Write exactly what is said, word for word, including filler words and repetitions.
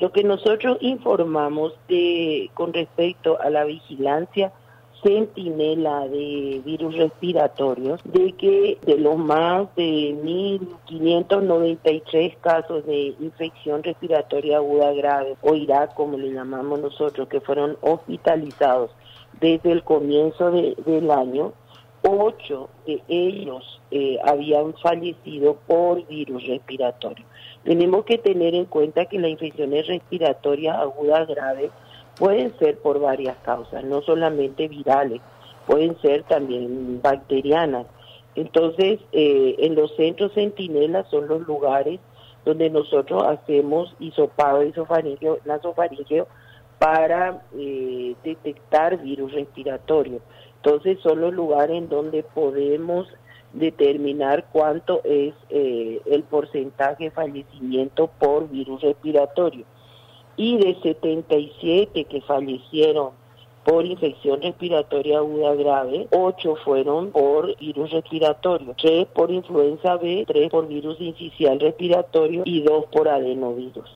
Lo que nosotros informamos de con respecto a la vigilancia centinela de virus respiratorios, de que de los más de mil quinientos noventa y tres casos de infección respiratoria aguda grave, o I R A, como le llamamos nosotros, que fueron hospitalizados desde el comienzo de, del año, ocho de ellos eh, habían fallecido por virus respiratorio. Tenemos que tener en cuenta que las infecciones respiratorias agudas graves pueden ser por varias causas, no solamente virales, pueden ser también bacterianas. Entonces, eh, en los centros centinelas son los lugares donde nosotros hacemos hisopado esofaringeo, nasofaringeo para eh, detectar virus respiratorio. Entonces, son los lugares en donde podemos determinar cuánto es eh, el porcentaje de fallecimiento por virus respiratorio. Y de setenta y siete que fallecieron por infección respiratoria aguda grave, ocho fueron por virus respiratorio, tres por influenza B, tres por virus incisional respiratorio y dos por adenovirus.